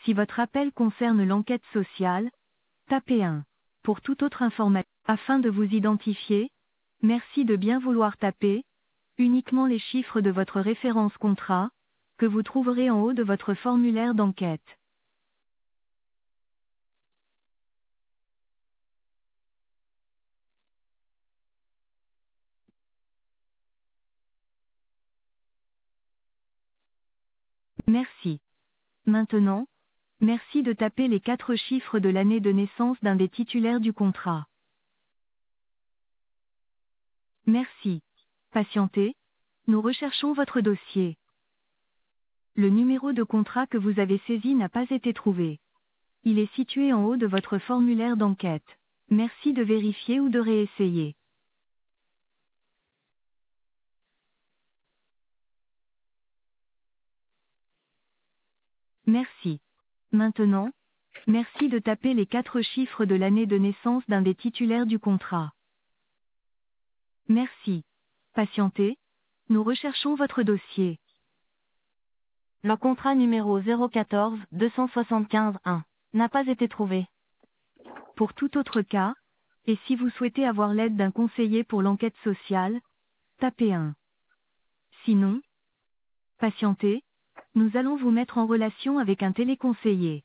Si votre appel concerne l'enquête sociale, tapez 1. Pour toute autre information, afin de vous identifier, merci de bien vouloir taper uniquement les chiffres de votre référence contrat, que vous trouverez en haut de votre formulaire d'enquête. Merci. Maintenant, merci de taper les 4 chiffres de l'année de naissance d'un des titulaires du contrat. Merci. Patientez, nous recherchons votre dossier. Le numéro de contrat que vous avez saisi n'a pas été trouvé. Il est situé en haut de votre formulaire d'enquête. Merci de vérifier ou de réessayer. Merci. Maintenant, merci de taper les 4 chiffres de l'année de naissance d'un des titulaires du contrat. Merci. Patientez, nous recherchons votre dossier. Le contrat numéro 014 275 1 n'a pas été trouvé. Pour tout autre cas, et si vous souhaitez avoir l'aide d'un conseiller pour l'enquête sociale, tapez 1. Sinon, patientez, nous allons vous mettre en relation avec un téléconseiller.